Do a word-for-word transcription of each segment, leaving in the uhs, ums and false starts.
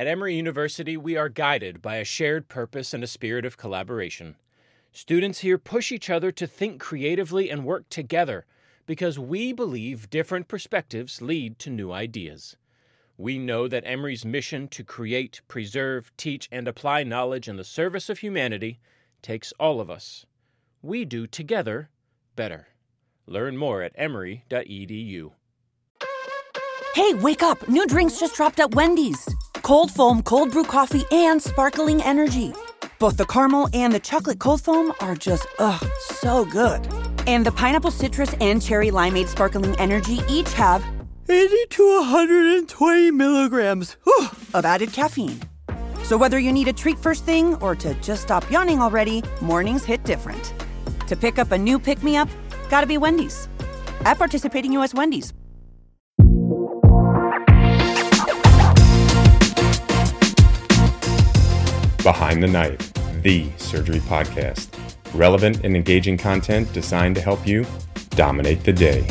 At Emory University, we are guided by a shared purpose and a spirit of collaboration. Students here push each other to think creatively and work together because we believe different perspectives lead to new ideas. We know that Emory's mission to create, preserve, teach, and apply knowledge in the service of humanity takes all of us. We do together better. Learn more at emory dot e d u. Hey, wake up! New drinks just dropped at Wendy's. Cold foam, cold brew coffee, and sparkling energy. Both the caramel and the chocolate cold foam are just, ugh, so good. And the pineapple citrus and cherry limeade sparkling energy each have eighty to one hundred twenty milligrams whew, of added caffeine. So whether you need a treat first thing or to just stop yawning already, mornings hit different. To pick up a new pick-me-up, gotta be Wendy's. At participating U S Wendy's. Behind the Knife, the surgery podcast. Relevant and engaging content designed to help you dominate the day.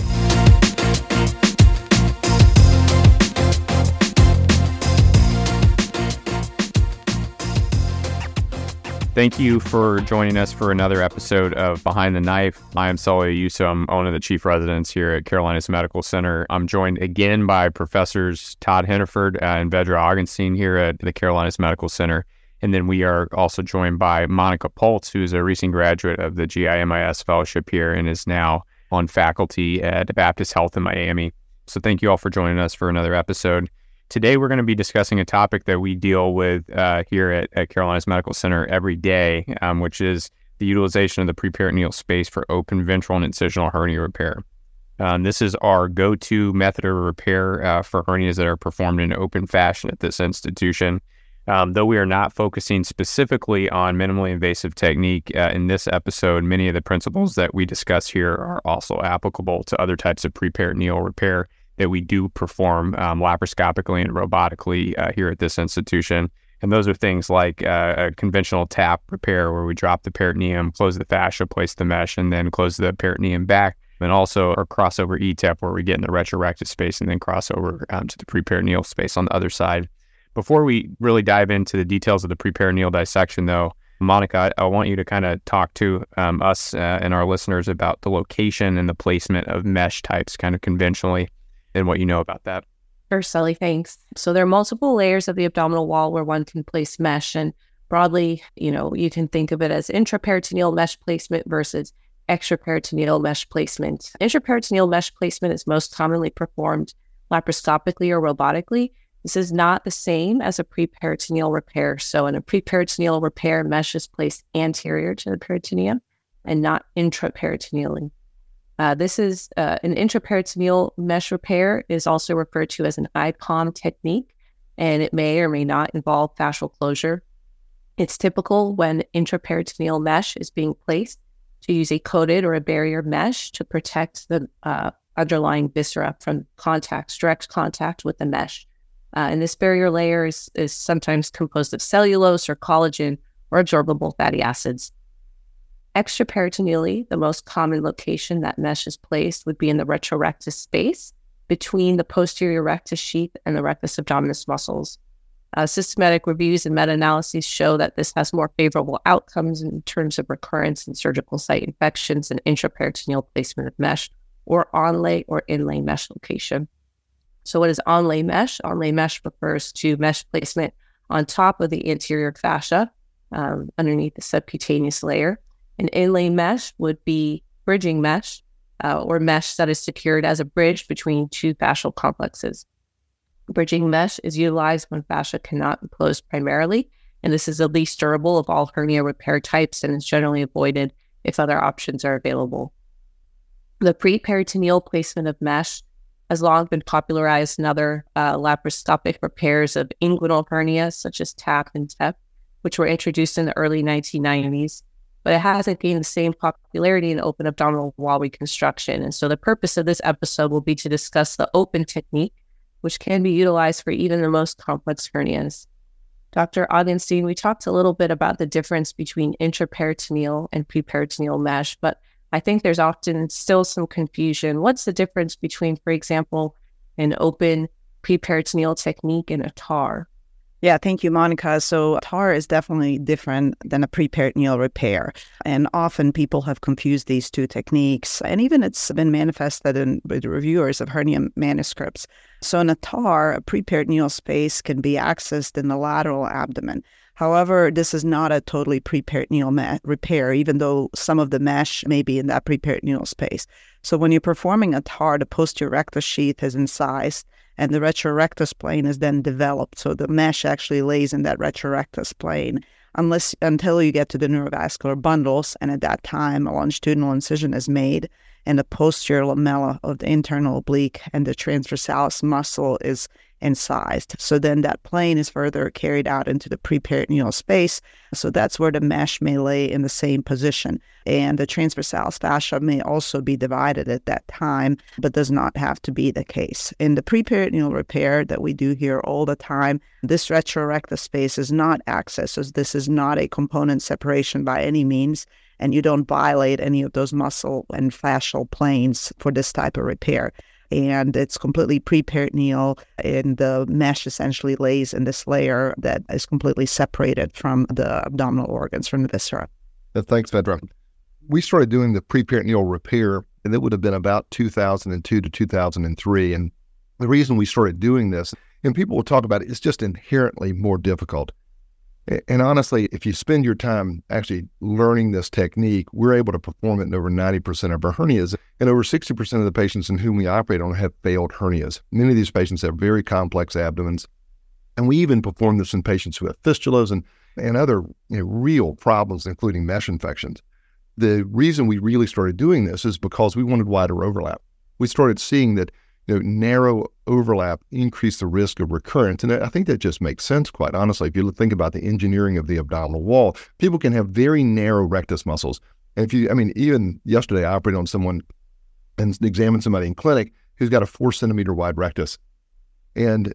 Thank you for joining us for another episode of Behind the Knife. I am Sully Ayuso. I'm one of the chief residents here at Carolinas Medical Center. I'm joined again by Professors Todd Henneford and Vedra Augenstein here at the Carolinas Medical Center. And then we are also joined by Monica Pultz, who is a recent graduate of the G I M I S fellowship here and is now on faculty at Baptist Health in Miami. So thank you all for joining us for another episode. Today, we're going to be discussing a topic that we deal with uh, here at, at Carolinas Medical Center every day, um, which is the utilization of the preperitoneal space for open ventral and incisional hernia repair. Um, this is our go-to method of repair uh, for hernias that are performed in an open fashion at this institution. Um, though we are not focusing specifically on minimally invasive technique uh, in this episode, many of the principles that we discuss here are also applicable to other types of preperitoneal repair that we do perform um, laparoscopically and robotically uh, here at this institution. And those are things like uh, a conventional tap repair where we drop the peritoneum, close the fascia, place the mesh, and then close the peritoneum back. And also our crossover E T E P where we get in the retrorectus space and then cross over um, to the preperitoneal space on the other side. Before we really dive into the details of the preperitoneal dissection, though, Monica, I, I want you to kind of talk to um, us uh, and our listeners about the location and the placement of mesh types kind of conventionally and what you know about that. Sure, Sully, thanks. So there are multiple layers of the abdominal wall where one can place mesh. And broadly, you know, you can think of it as intraperitoneal mesh placement versus extraperitoneal mesh placement. Intraperitoneal mesh placement is most commonly performed laparoscopically or robotically. This is not the same as a preperitoneal repair. So in a preperitoneal repair, mesh is placed anterior to the peritoneum and not intraperitoneally. Uh, this is uh, an intraperitoneal mesh repair is also referred to as an I POM technique, and it may or may not involve fascial closure. It's typical when intraperitoneal mesh is being placed to use a coated or a barrier mesh to protect the uh, underlying viscera from contact, direct contact with the mesh. Uh, and this barrier layer is, is sometimes composed of cellulose or collagen or absorbable fatty acids. Extraperitoneally, the most common location that mesh is placed would be in the retrorectus space between the posterior rectus sheath and the rectus abdominis muscles. Uh, systematic reviews and meta-analyses show that this has more favorable outcomes in terms of recurrence and surgical site infections and intraperitoneal placement of mesh or onlay or inlay mesh location. So what is onlay mesh? Onlay mesh refers to mesh placement on top of the anterior fascia um, underneath the subcutaneous layer. An inlay mesh would be bridging mesh uh, or mesh that is secured as a bridge between two fascial complexes. Bridging mesh is utilized when fascia cannot be closed primarily, and this is the least durable of all hernia repair types and is generally avoided if other options are available. The preperitoneal placement of mesh has long been popularized in other uh, laparoscopic repairs of inguinal hernias, such as T A P and T E P, which were introduced in the early nineteen nineties, but it hasn't gained the same popularity in open abdominal wall reconstruction. And so the purpose of this episode will be to discuss the open technique, which can be utilized for even the most complex hernias. Doctor Augenstein, we talked a little bit about the difference between intraperitoneal and preperitoneal mesh, but I think there's often still some confusion. What's the difference between, for example, an open preperitoneal technique and a T A R? Yeah, thank you, Monica. So T A R is definitely different than a preperitoneal repair. And often people have confused these two techniques. And even it's been manifested in with reviewers of hernia manuscripts. So in a T A R, a preperitoneal space can be accessed in the lateral abdomen. However, this is not a totally preperitoneal ma- repair, even though some of the mesh may be in that preperitoneal space. So when you're performing a T A R, the posterior rectus sheath is incised, and the retrorectus plane is then developed. So the mesh actually lays in that retrorectus plane unless until you get to the neurovascular bundles, and at that time a longitudinal incision is made, and the posterior lamella of the internal oblique and the transversalis muscle is incised. So then that plane is further carried out into the preperitoneal space. So that's where the mesh may lay in the same position. And the transversalis fascia may also be divided at that time, but does not have to be the case. In the preperitoneal repair that we do here all the time, this retrorectus space is not accessed. So this is not a component separation by any means, and you don't violate any of those muscle and fascial planes for this type of repair. And it's completely preperitoneal, and the mesh essentially lays in this layer that is completely separated from the abdominal organs, from the viscera. Uh, thanks, Vedra. We started doing the preperitoneal repair, and it would have been about two thousand two to two thousand three. And the reason we started doing this, and people will talk about it, it's just inherently more difficult. And honestly, if you spend your time actually learning this technique, we're able to perform it in over ninety percent of our hernias. And over sixty percent of the patients in whom we operate on have failed hernias. Many of these patients have very complex abdomens. And we even perform this in patients who have fistulas and, and other you know, real problems, including mesh infections. The reason we really started doing this is because we wanted wider overlap. We started seeing that you know, narrow overlap increase the risk of recurrence. And I think that just makes sense, quite honestly. If you think about the engineering of the abdominal wall, people can have very narrow rectus muscles. And if you, I mean, even yesterday I operated on someone and examined somebody in clinic who's got a four centimeter wide rectus. And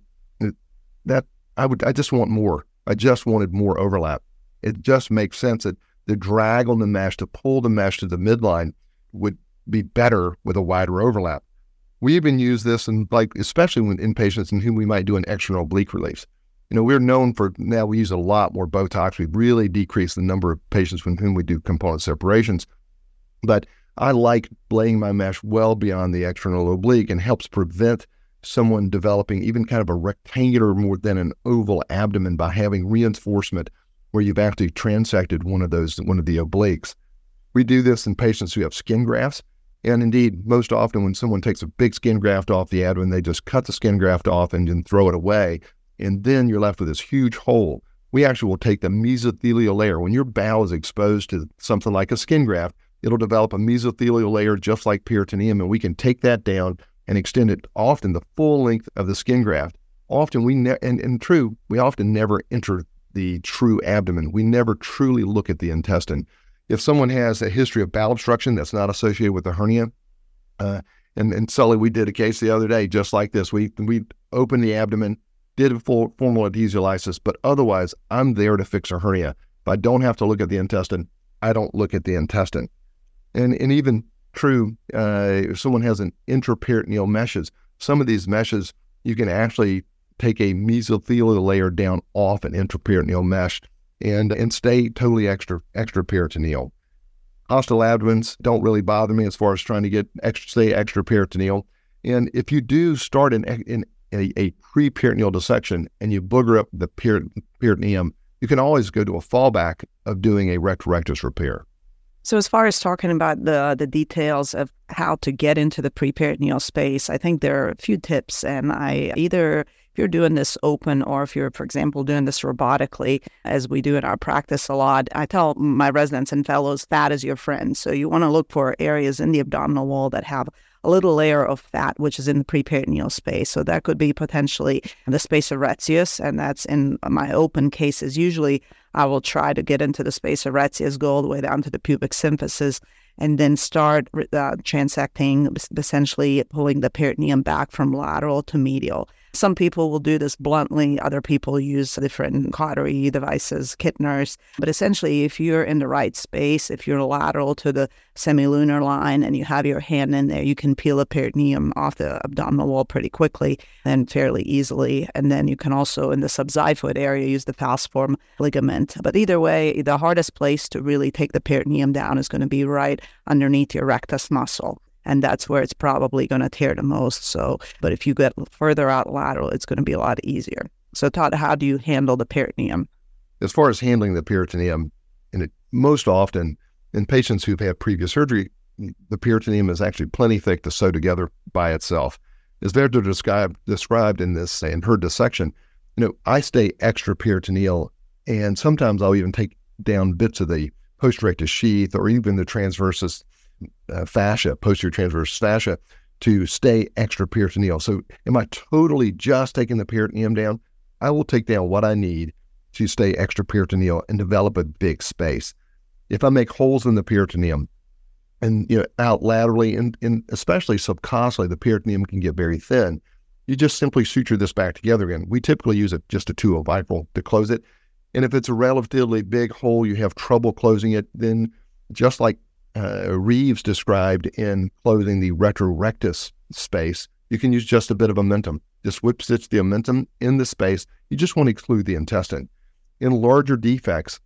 that, I would, I just want more. I just wanted more overlap. It just makes sense that the drag on the mesh to pull the mesh to the midline would be better with a wider overlap. We even use this in, like, especially when in patients in whom we might do an external oblique release. You know, we're known for, now we use a lot more Botox. We've really decreased the number of patients with whom we do component separations. But I like laying my mesh well beyond the external oblique, and helps prevent someone developing even kind of a rectangular more than an oval abdomen by having reinforcement where you've actually transected one of those, one of the obliques. We do this in patients who have skin grafts. And indeed, most often when someone takes a big skin graft off the abdomen, they just cut the skin graft off and then throw it away. And then you're left with this huge hole. We actually will take the mesothelial layer. When your bowel is exposed to something like a skin graft, it'll develop a mesothelial layer just like peritoneum, and we can take that down and extend it often the full length of the skin graft. Often we, ne- and, and true, we often never enter the true abdomen. We never truly look at the intestine. If someone has a history of bowel obstruction that's not associated with a hernia, uh, and, and Sully, we did a case the other day just like this. We we opened the abdomen, did a full formal adhesiolysis, but otherwise, I'm there to fix a hernia. If I don't have to look at the intestine, I don't look at the intestine. And and even true, uh, if someone has an intraperitoneal meshes, some of these meshes, you can actually take a mesothelial layer down off an intraperitoneal mesh and and stay totally extra extraperitoneal. Hostile abdomens don't really bother me as far as trying to get extra, stay extraperitoneal. And if you do start in, in a, a preperitoneal dissection and you booger up the per, peritoneum, you can always go to a fallback of doing a retrorectus repair. So as far as talking about the the details of how to get into the preperitoneal space, I think there are a few tips. And I either, if you're doing this open or if you're, for example, doing this robotically, as we do in our practice a lot, I tell my residents and fellows, fat is your friend. So you want to look for areas in the abdominal wall that have a little layer of fat, which is in the preperitoneal space. So that could be potentially the spessa retius, and that's in my open cases. Usually I will try to get into the spessa retius, go all the way down to the pubic symphysis, and then start uh, transecting, essentially pulling the peritoneum back from lateral to medial. Some people will do this bluntly. Other people use different cautery devices, Kittners. But essentially, if you're in the right space, if you're lateral to the semilunar line and you have your hand in there, you can peel a peritoneum off the abdominal wall pretty quickly and fairly easily. And then you can also, in the subxiphoid area, use the falciform ligament. But either way, the hardest place to really take the peritoneum down is going to be right underneath your rectus muscle. And that's where it's probably going to tear the most. So, but if you get further out lateral, it's going to be a lot easier. So, Todd, how do you handle the peritoneum? As far as handling the peritoneum, and it, most often in patients who've had previous surgery, the peritoneum is actually plenty thick to sew together by itself. As Verda described, described in this, in her dissection, you know, I stay extra peritoneal, and sometimes I'll even take down bits of the posterior rectus sheath or even the transversus Uh, fascia, posterior transverse fascia, to stay extra peritoneal. So am I totally just taking the peritoneum down? I will take down what I need to stay extra peritoneal and develop a big space. If I make holes in the peritoneum and, you know, out laterally and, and especially subcostally, the peritoneum can get very thin. You just simply suture this back together again. We typically use a, just a two oh vicryl to close it. And if it's a relatively big hole, you have trouble closing it, then just like Uh, Reeves described in closing the retrorectus space, you can use just a bit of omentum. Just whip stitch the omentum in the space. You just want to exclude the intestine. In larger defects,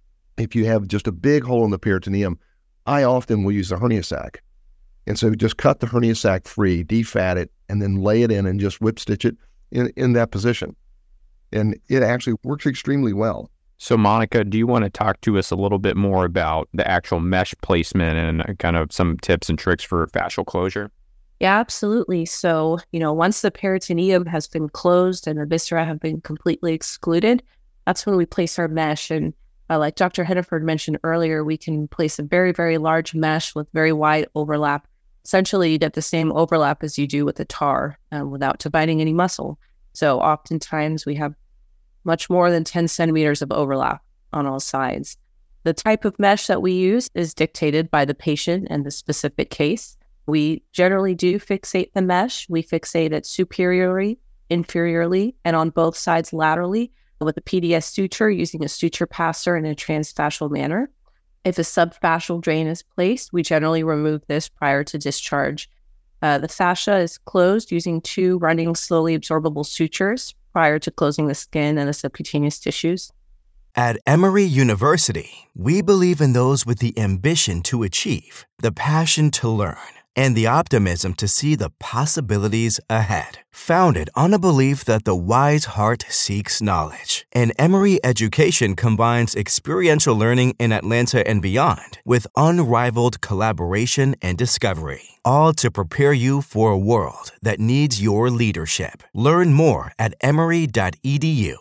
if you have just a big hole in the peritoneum, I often will use a hernia sac. And so just cut the hernia sac free, defat it, and then lay it in and just whip stitch it in, in that position. And it actually works extremely well. So, Monica, do you want to talk to us a little bit more about the actual mesh placement and kind of some tips and tricks for fascial closure? Yeah, absolutely. So, you know, once the peritoneum has been closed and the viscera have been completely excluded, that's when we place our mesh. And uh, like Doctor Henneford mentioned earlier, we can place a very, very large mesh with very wide overlap. Essentially, you get the same overlap as you do with the T A R uh, without dividing any muscle. So oftentimes we have much more than ten centimeters of overlap on all sides. The type of mesh that we use is dictated by the patient and the specific case. We generally do fixate the mesh. We fixate it superiorly, inferiorly, and on both sides laterally with a P D S suture using a suture passer in a transfascial manner. If a subfascial drain is placed, we generally remove this prior to discharge. Uh, the fascia is closed using two running, slowly absorbable sutures prior to closing the skin and the subcutaneous tissues. At Emory University, we believe in those with the ambition to achieve, the passion to learn, and the optimism to see the possibilities ahead. Founded on a belief that the wise heart seeks knowledge, and Emory education combines experiential learning in Atlanta and beyond with unrivaled collaboration and discovery, all to prepare you for a world that needs your leadership. Learn more at emory dot e d u.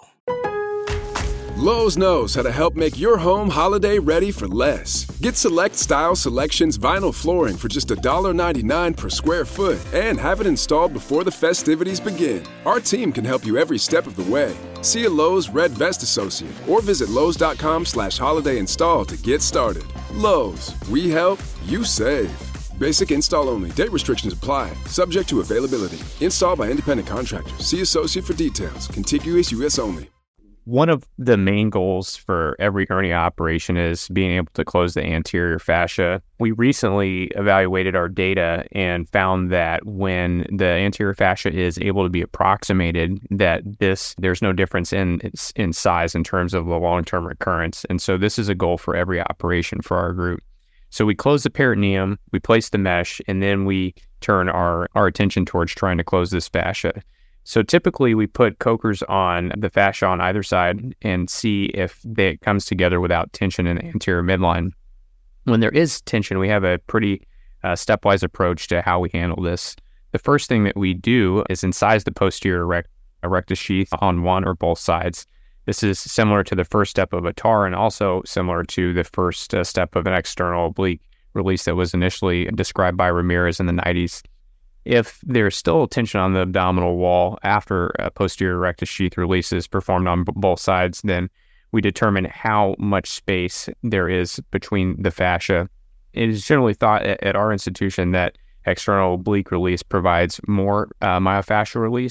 Lowe's knows how to help make your home holiday ready for less. Get Select Style Selections vinyl flooring for just one dollar ninety-nine per square foot and have it installed before the festivities begin. Our team can help you every step of the way. See a Lowe's Red Vest associate or visit lowes.com slash holiday install to get started. Lowe's, we help, you save. Basic install only. Date restrictions apply. Subject to availability. Installed by independent contractors. See associate for details. Contiguous U S only. One of the main goals for every hernia operation is being able to close the anterior fascia. We recently evaluated our data and found that when the anterior fascia is able to be approximated, that this there's no difference in in size in terms of the long-term recurrence. And so this is a goal for every operation for our group. So we close the peritoneum, we place the mesh, and then we turn our, our attention towards trying to close this fascia. So typically we put cokers on the fascia on either side and see if they, it comes together without tension in the anterior midline. When there is tension, we have a pretty uh, stepwise approach to how we handle this. The first thing that we do is incise the posterior rect- rectus sheath on one or both sides. This is similar to the first step of a T A R and also similar to the first uh, step of an external oblique release that was initially described by Ramirez in the nineties. If there's still tension on the abdominal wall after a posterior rectus sheath release is performed on b- both sides, then we determine how much space there is between the fascia. It is generally thought at, at our institution that external oblique release provides more uh, myofascial release,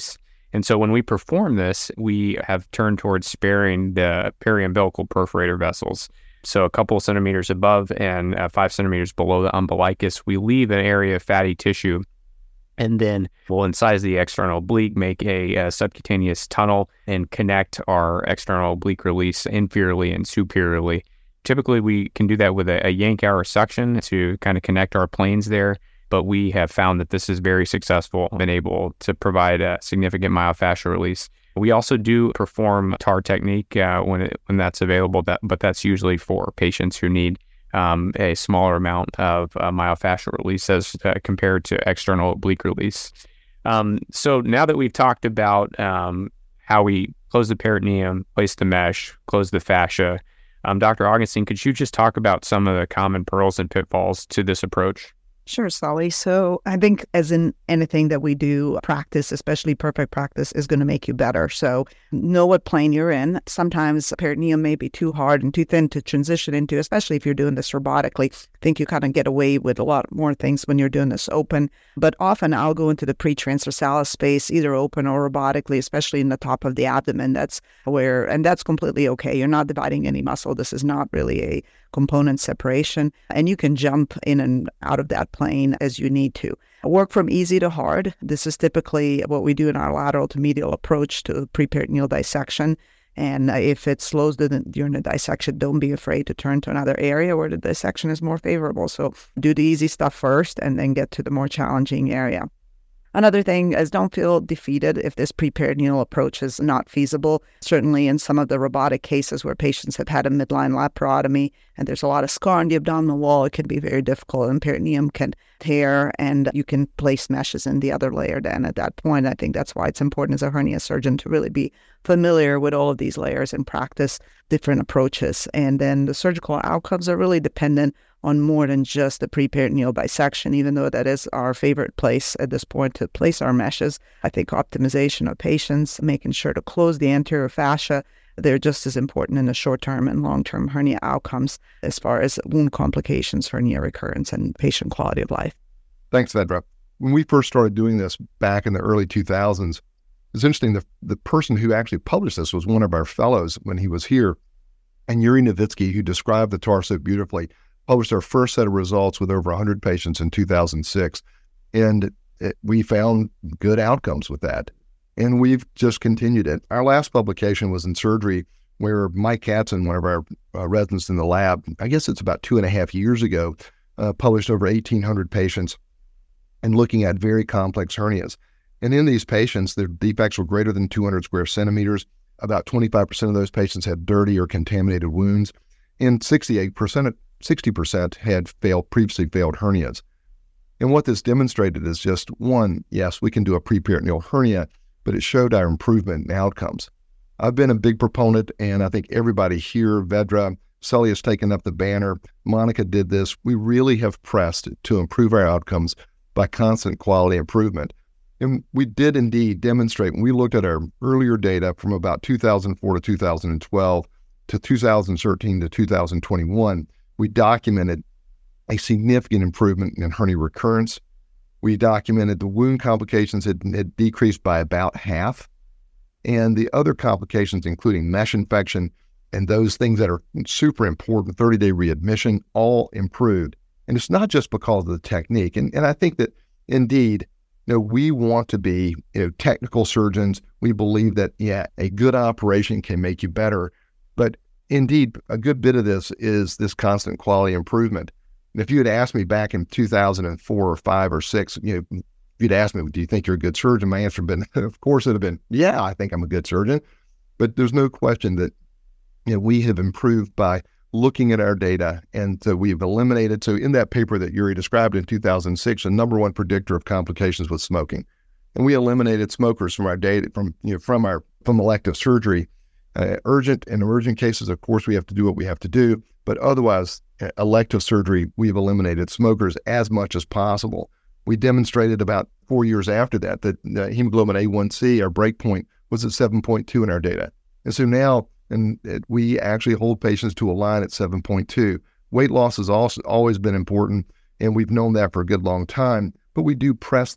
And so when we perform this, we have turned towards sparing the periumbilical perforator vessels. So a couple of centimeters above and uh, five centimeters below the umbilicus, we leave an area of fatty tissue, and then we'll incise the external oblique, make a, a subcutaneous tunnel, and connect our external oblique release inferiorly and superiorly. Typically, we can do that with a, a Yankauer suction to kind of connect our planes there, but we have found that this is very successful and able to provide a significant myofascial release. We also do perform T A R technique uh, when it, when that's available, that, but that's usually for patients who need um, a smaller amount of uh, myofascial release as uh, compared to external oblique release. Um, so now that we've talked about um, how we close the peritoneum, place the mesh, close the fascia, um, Doctor Augustine, could you just talk about some of the common pearls and pitfalls to this approach? Sure, Sully. So I think as in anything that we do, practice, especially perfect practice, is going to make you better. So know what plane you're in. Sometimes peritoneum may be too hard and too thin to transition into, especially if you're doing this robotically. I think you kind of get away with a lot more things when you're doing this open. But often I'll go into the pre-transversalis space, either open or robotically, especially in the top of the abdomen. That's where, and that's completely okay. You're not dividing any muscle. This is not really a component separation, and you can jump in and out of that plane as you need to. Work from easy to hard. This is typically what we do in our lateral to medial approach to preperitoneal dissection. And if it slows during the dissection, don't be afraid to turn to another area where the dissection is more favorable. So do the easy stuff first and then get to the more challenging area. Another thing is don't feel defeated if this preperitoneal approach is not feasible. Certainly in some of the robotic cases where patients have had a midline laparotomy and there's a lot of scar on the abdominal wall, it can be very difficult and peritoneum can tear and you can place meshes in the other layer then at that point. I think that's why it's important as a hernia surgeon to really be familiar with all of these layers and practice different approaches. And then the surgical outcomes are really dependent on more than just the preperitoneal dissection, even though that is our favorite place at this point to place our meshes. I think optimization of patients, making sure to close the anterior fascia, they're just as important in the short-term and long-term hernia outcomes as far as wound complications, hernia recurrence, and patient quality of life. Thanks, Vedra. When we first started doing this back in the early two thousands, it's interesting, the, the person who actually published this was one of our fellows when he was here, and Yuri Novitsky, who described the T A R so beautifully, published our first set of results with over one hundred patients in two thousand six, and it, we found good outcomes with that. And we've just continued it. Our last publication was in surgery where Mike Katzen, one of our uh, residents in the lab, I guess it's about two and a half years ago, uh, published over eighteen hundred patients and looking at very complex hernias. And in these patients, their defects were greater than two hundred square centimeters. About twenty-five percent of those patients had dirty or contaminated wounds, and sixty-eight percent sixty percent had failed, previously failed hernias. And what this demonstrated is just, one, yes, we can do a preperitoneal hernia, but it showed our improvement in outcomes. I've been a big proponent, and I think everybody here, Vedra, Sully has taken up the banner, Monica did this. We really have pressed to improve our outcomes by constant quality improvement. And we did indeed demonstrate, when we looked at our earlier data from about two thousand four to two thousand twelve to two thousand thirteen to two thousand twenty-one, we documented a significant improvement in hernia recurrence. We documented the wound complications had, had decreased by about half. And the other complications, including mesh infection and those things that are super important, thirty-day readmission, all improved. And it's not just because of the technique. And, and I think that, indeed, you know, we want to be you know, technical surgeons. We believe that, yeah, a good operation can make you better. But indeed, a good bit of this is this constant quality improvement. And if you had asked me back in two thousand four or five or six, you know, if you'd asked me, do you think you're a good surgeon? My answer would have been, of course, it would have been, yeah, I think I'm a good surgeon. But there's no question that you know, we have improved by looking at our data. And so we've eliminated, so in that paper that Yuri described in two thousand six, the number one predictor of complications was smoking. And we eliminated smokers from our data, from, you know, from our, from elective surgery. Uh, urgent and emergent cases, of course, we have to do what we have to do, but otherwise, uh, elective surgery, we've eliminated smokers as much as possible. We demonstrated about four years after that that uh, hemoglobin A one C, our break point, was at seven point two in our data. And so now, and it, we actually hold patients to a line at seven point two. Weight loss has also always been important, and we've known that for a good long time, but we do press that.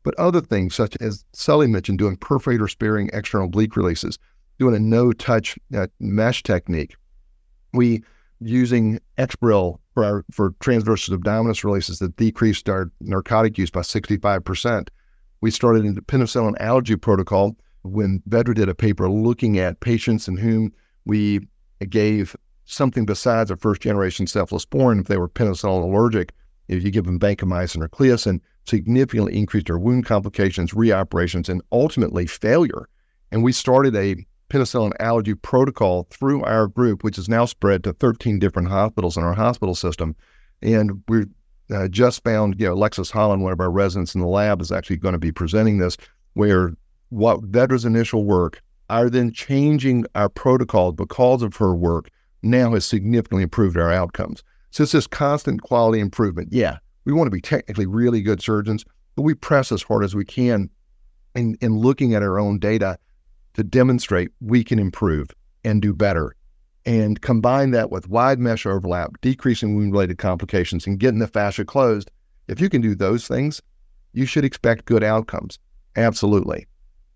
but other things such as Sully mentioned, doing perforator sparing external oblique releases, doing a no-touch uh, mesh technique. We using Exparel for our for transversus abdominis releases that decreased our narcotic use by sixty-five percent. We started a penicillin allergy protocol when Vedra did a paper looking at patients in whom we gave something besides a first-generation cephalosporin if they were penicillin allergic. If you give them vancomycin or Cleocin, significantly increased their wound complications, reoperations, and ultimately failure. And we started a penicillin allergy protocol through our group, which is now spread to thirteen different hospitals in our hospital system. And we uh, just found, you know, Alexis Holland, one of our residents in the lab, is actually going to be presenting this, where what Vedra's initial work, our then changing our protocol because of her work, now has significantly improved our outcomes. So it's this constant quality improvement. Yeah, we want to be technically really good surgeons, but we press as hard as we can in, in looking at our own data to demonstrate we can improve and do better. And combine that with wide mesh overlap, decreasing wound-related complications, and getting the fascia closed. If you can do those things, you should expect good outcomes. Absolutely.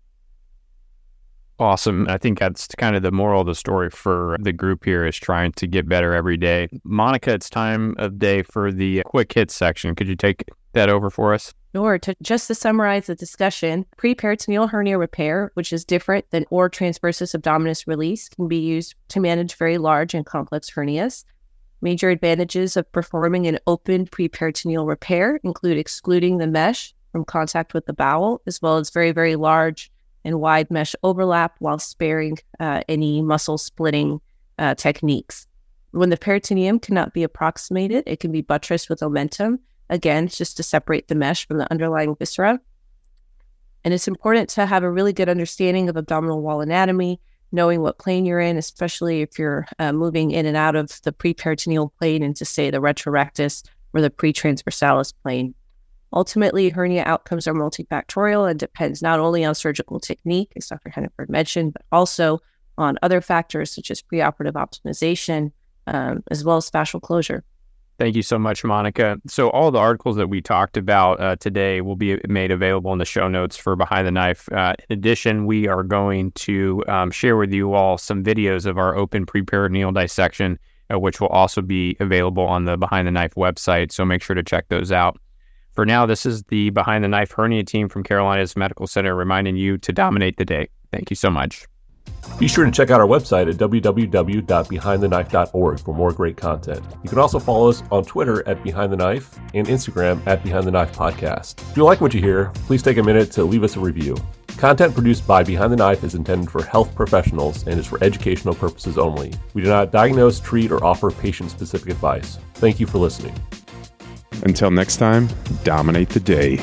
Awesome. I think that's kind of the moral of the story for the group here, is trying to get better every day. Monica, it's time of day for the quick hits section. Could you take that over for us? Sure. To, just to summarize the discussion, preperitoneal hernia repair, which is different than or transversus abdominis release, can be used to manage very large and complex hernias. Major advantages of performing an open preperitoneal repair include excluding the mesh from contact with the bowel, as well as very, very large and wide mesh overlap while sparing uh, any muscle splitting uh, techniques. When the peritoneum cannot be approximated, it can be buttressed with omentum, again, just to separate the mesh from the underlying viscera. And it's important to have a really good understanding of abdominal wall anatomy, knowing what plane you're in, especially if you're uh, moving in and out of the preperitoneal plane into, say, the retrorectus or the pretransversalis plane. Ultimately, hernia outcomes are multifactorial and depends not only on surgical technique, as Doctor Hennepin mentioned, but also on other factors such as preoperative optimization, um, as well as fascial closure. Thank you so much, Monica. So all the articles that we talked about uh, today will be made available in the show notes for Behind the Knife. Uh, in addition, we are going to um, share with you all some videos of our open preperitoneal dissection, uh, which will also be available on the Behind the Knife website. So make sure to check those out. For now, this is the Behind the Knife hernia team from Carolinas Medical Center reminding you to dominate the day. Thank you so much. Be sure to check out our website at w w w dot behind the knife dot org for more great content. You can also follow us on Twitter at Behind the Knife and Instagram at Behind the Knife Podcast. If you like what you hear, please take a minute to leave us a review. Content produced by Behind the Knife is intended for health professionals and is for educational purposes only. We do not diagnose, treat, or offer patient-specific advice. Thank you for listening. Until next time, dominate the day.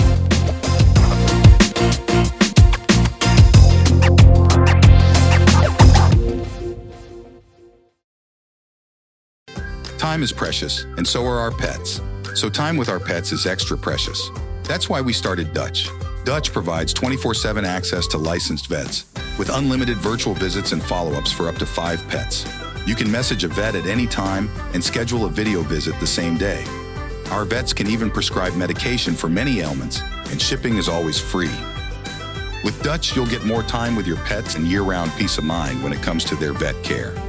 Time is precious, and so are our pets. So time with our pets is extra precious. That's why we started Dutch. Dutch provides twenty-four seven access to licensed vets, with unlimited virtual visits and follow-ups for up to five pets. You can message a vet at any time and schedule a video visit the same day. Our vets can even prescribe medication for many ailments, and shipping is always free. With Dutch, you'll get more time with your pets and year-round peace of mind when it comes to their vet care.